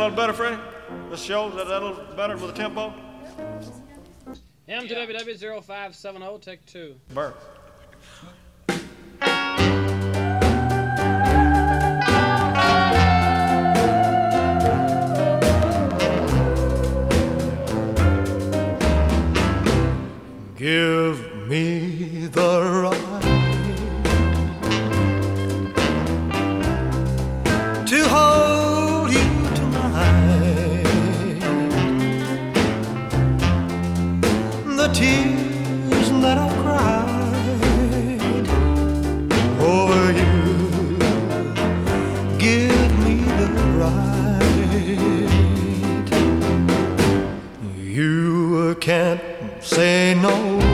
little better, Freddie? This show, is that a little better with the tempo? M2WW0570, take 2. Burr. Give me the right to hold you tonight. The tears that I've cried over you, give me the right. You can't say no